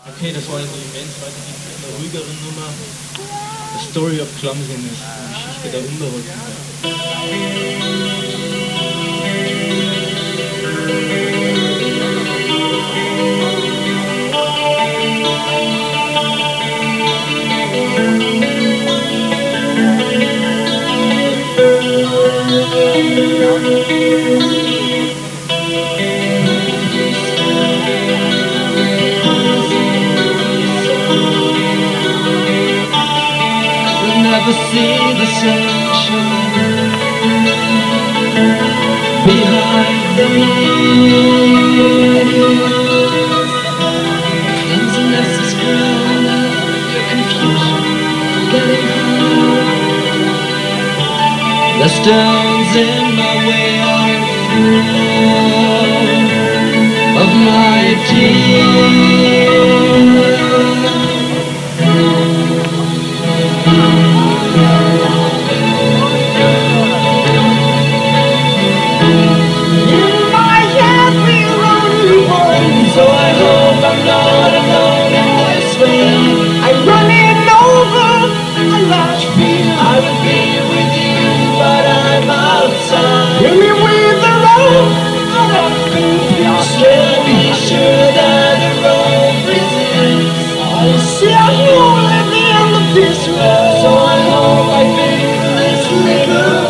Okay, das war also immens. Weiter geht's mit einer ruhigeren Nummer. The Story of Clumsiness, die Geschichte der Unbeholfenheit. Never see the sunshine behind the hills. Clumsiness is grown up, your confusion getting high. The stones in my way are full of my tears. So I hope I'm not alone in this way. I'm running over a large field. I would be with you, but I'm outside. Hear me with the road out of confusion. Still be sure that the road resists. I see a hole at the end of this road. So I hope I feel this little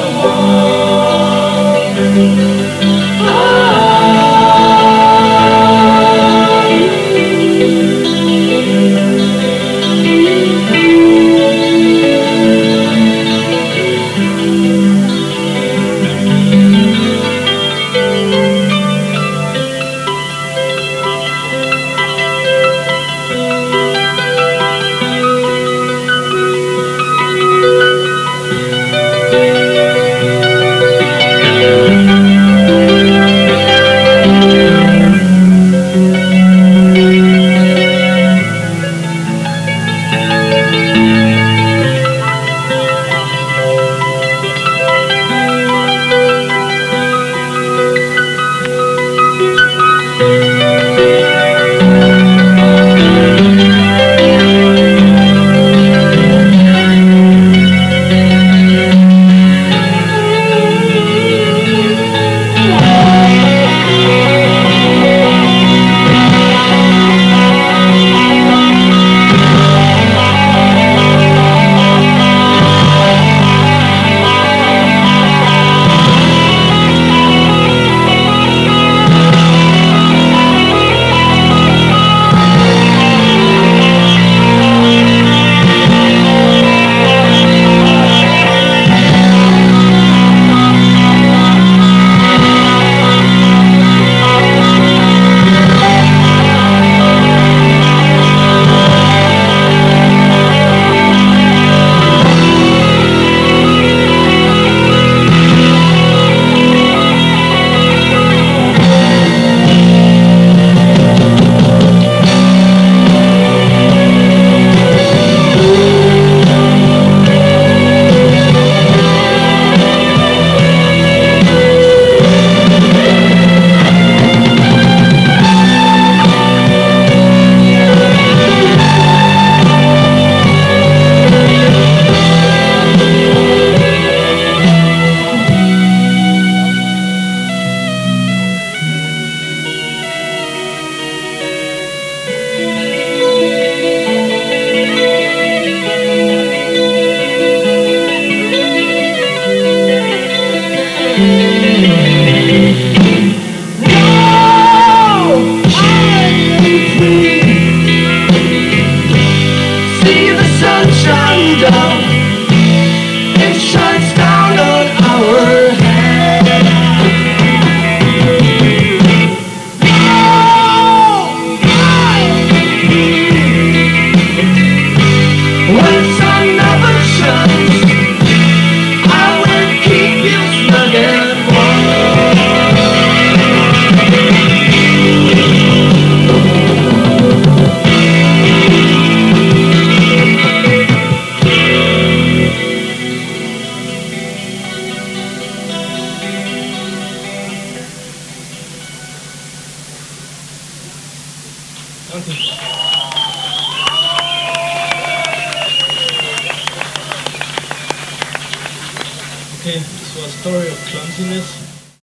warm. Okay, das war Story of Clumsiness.